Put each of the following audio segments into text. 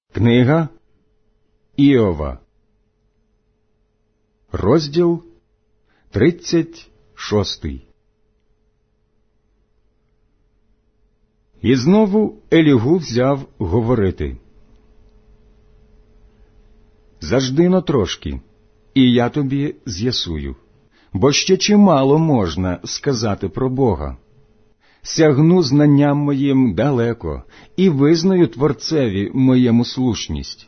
Книга Іова, розділ 36. І знову Елігу взяв говорити. «Зажди-но трошки, і я тобі з'ясую, бо ще чимало можна сказати про Бога. Сягну знанням моїм далеко, і визнаю Творцеві моєму слушність.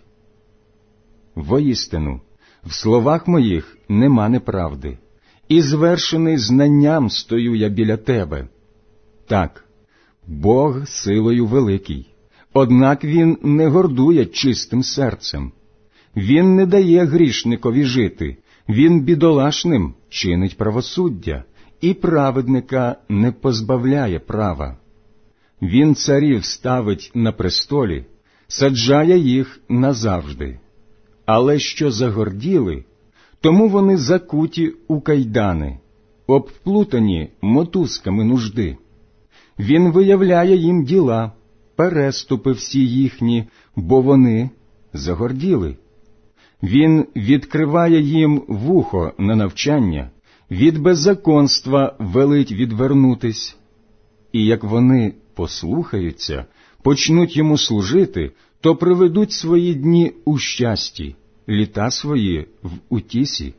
Воістину, в словах моїх нема неправди, і звершений знанням стою я біля тебе. Так, Бог силою великий, однак Він не гордує чистим серцем. Він не дає грішникові жити, Він бідолашним чинить правосуддя, і праведника не позбавляє права. Він царів ставить на престолі, саджає їх назавжди. Але що загорділи, тому вони закуті у кайдани, обплутані мотузками нужди. Він виявляє їм діла, переступи всі їхні, бо вони загорділи. Він відкриває їм вухо на навчання, від беззаконства велить відвернутись. І як вони послухаються, почнуть йому служити, то приведуть свої дні у щасті, літа свої в утісі.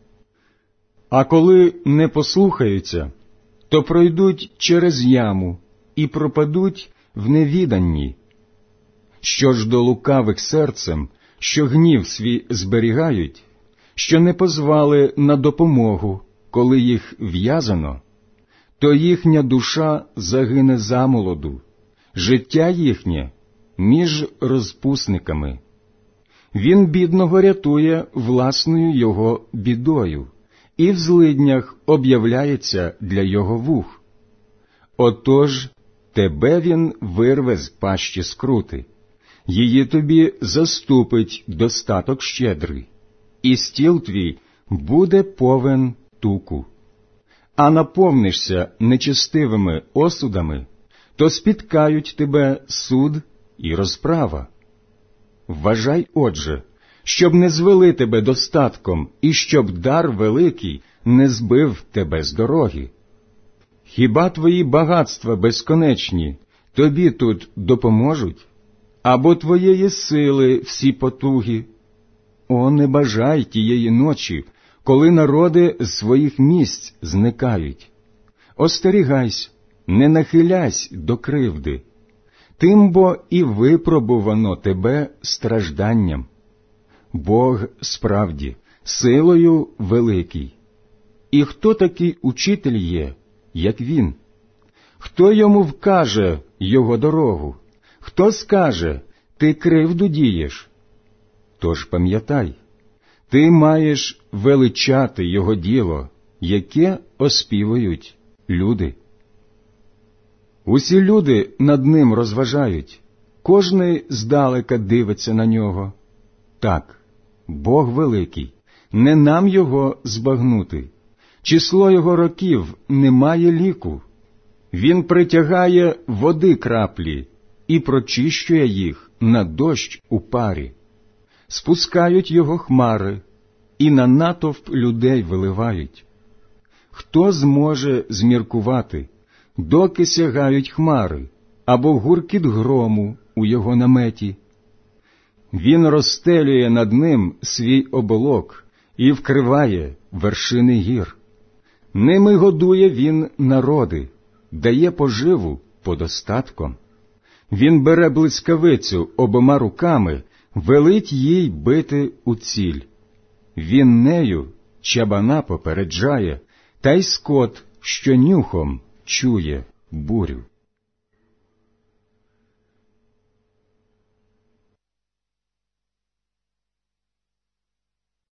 А коли не послухаються, то пройдуть через яму і пропадуть в невіданні. Що ж до лукавих серцем, що гнів свій зберігають, що не позвали на допомогу, коли їх в'язано, то їхня душа загине замолоду, життя їхнє між розпусниками. Він бідного рятує власною його бідою, і в злиднях об'являється для його вух. Отож, тебе він вирве з пащі скрути, її тобі заступить достаток щедрий, і стіл твій буде повен туку. А наповнишся нечестивими осудами, то спіткають тебе суд і розправа. Вважай, отже, щоб не звели тебе достатком, і щоб дар великий не збив тебе з дороги. Хіба твої багатства безконечні тобі тут допоможуть? Або твоєї сили всі потуги? О, не бажай тієї ночі, коли народи з своїх місць зникають. Остерігайся, не нахиляйся до кривди, тим бо і випробувано тебе стражданням. Бог справді силою великий. І хто такий учитель є, як він? Хто йому вкаже його дорогу? Хто скаже, ти кривду дієш? Тож пам'ятай, ти маєш величати його діло, яке оспівують люди. Усі люди над ним розважають, кожний здалека дивиться на нього. Так, Бог великий, не нам його збагнути. Число його років немає ліку. Він притягає води краплі і прочищує їх на дощ у парі. Спускають його хмари і на натовп людей виливають. Хто зможе зміркувати, доки сягають хмари, або гуркіт грому у його наметі? Він розстелює над ним свій оболок і вкриває вершини гір. Ними годує він народи, дає поживу подостатком. Він бере блискавицю обома руками, велить їй бити у ціль. Він нею чабана попереджає, та й скот, що нюхом чує бурю.